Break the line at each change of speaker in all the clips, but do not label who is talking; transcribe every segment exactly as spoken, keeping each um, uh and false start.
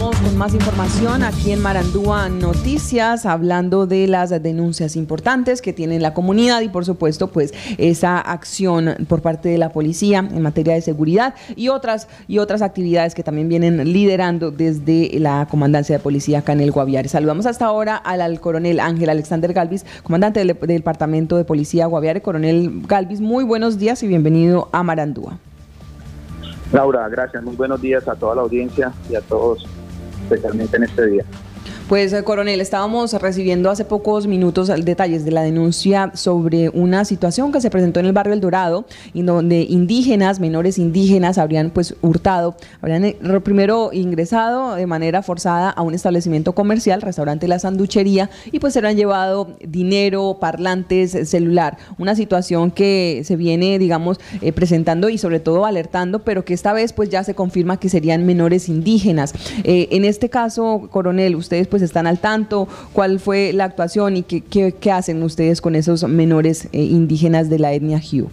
Vamos con más información aquí en Marandúa Noticias, hablando de las denuncias importantes que tiene la comunidad y, por supuesto, pues esa acción por parte de la policía en materia de seguridad y otras y otras actividades que también vienen liderando desde la comandancia de policía acá en el Guaviare. Saludamos hasta ahora al, al coronel Ángel Alexander Galvis, comandante del, del departamento de policía Guaviare. Coronel Galvis, muy buenos días y bienvenido a Marandúa.
Laura, gracias. Muy buenos días a toda la audiencia y a todos, especialmente en este día.
Pues, coronel, estábamos recibiendo hace pocos minutos detalles de la denuncia sobre una situación que se presentó en el barrio El Dorado, y donde indígenas, menores indígenas, habrían pues hurtado, habrían primero ingresado de manera forzada a un establecimiento comercial, restaurante La Sanduchería, y pues se habrían llevado dinero, parlantes, celular. Una situación que se viene, digamos, eh, presentando y sobre todo alertando, pero que esta vez pues ya se confirma que serían menores indígenas. Eh, en este caso, coronel, ustedes pues pues están al tanto, cuál fue la actuación y qué, qué, qué hacen ustedes con esos menores eh, indígenas de la etnia Hu.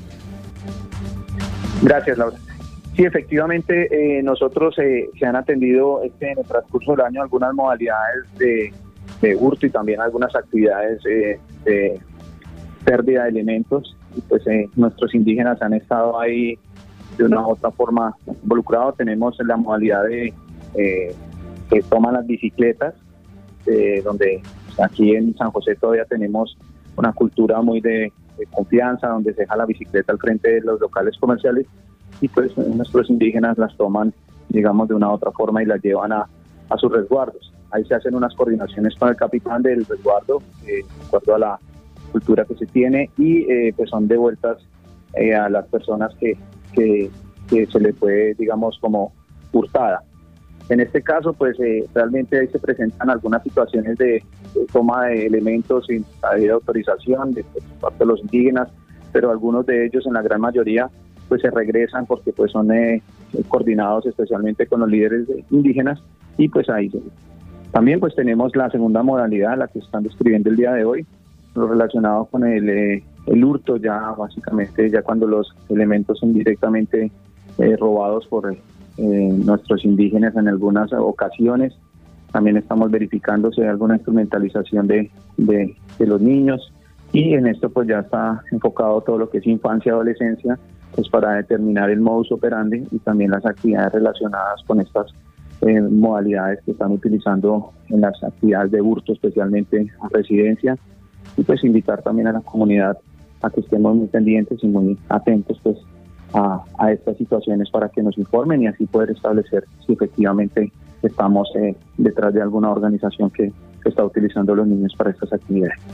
Gracias, Laura. Sí, efectivamente, eh, nosotros eh, se han atendido este, en el transcurso del año algunas modalidades de, de hurto y también algunas actividades eh, de pérdida de elementos, y pues eh, nuestros indígenas han estado ahí de una u otra forma involucrados. Tenemos la modalidad de eh, que toman las bicicletas, Eh, donde aquí en San José todavía tenemos una cultura muy de, de confianza, donde se deja la bicicleta al frente de los locales comerciales y pues nuestros indígenas las toman, digamos, de una u otra forma y las llevan a, a sus resguardos. Ahí se hacen unas coordinaciones con el capitán del resguardo, eh, de acuerdo a la cultura que se tiene, y eh, pues son devueltas eh, a las personas que, que, que se les fue, digamos, como hurtada. En este caso, pues eh, realmente ahí se presentan algunas situaciones de, de toma de elementos sin debida autorización de, de parte de los indígenas, pero algunos de ellos, en la gran mayoría, pues se regresan porque pues son eh, coordinados especialmente con los líderes indígenas, y pues ahí se... También pues tenemos la segunda modalidad, la que están describiendo el día de hoy, lo relacionado con el, eh, el hurto, ya básicamente ya cuando los elementos son directamente eh, robados por Eh, nuestros indígenas en algunas ocasiones. También estamos verificando si hay alguna instrumentalización de, de, de los niños, y en esto pues ya está enfocado todo lo que es infancia y adolescencia, pues para determinar el modus operandi y también las actividades relacionadas con estas eh, modalidades que están utilizando en las actividades de hurto, especialmente a residencia, y pues invitar también a la comunidad a que estemos muy pendientes y muy atentos pues A, a estas situaciones para que nos informen y así poder establecer si efectivamente estamos eh, detrás de alguna organización que, que está utilizando a los niños para estas actividades.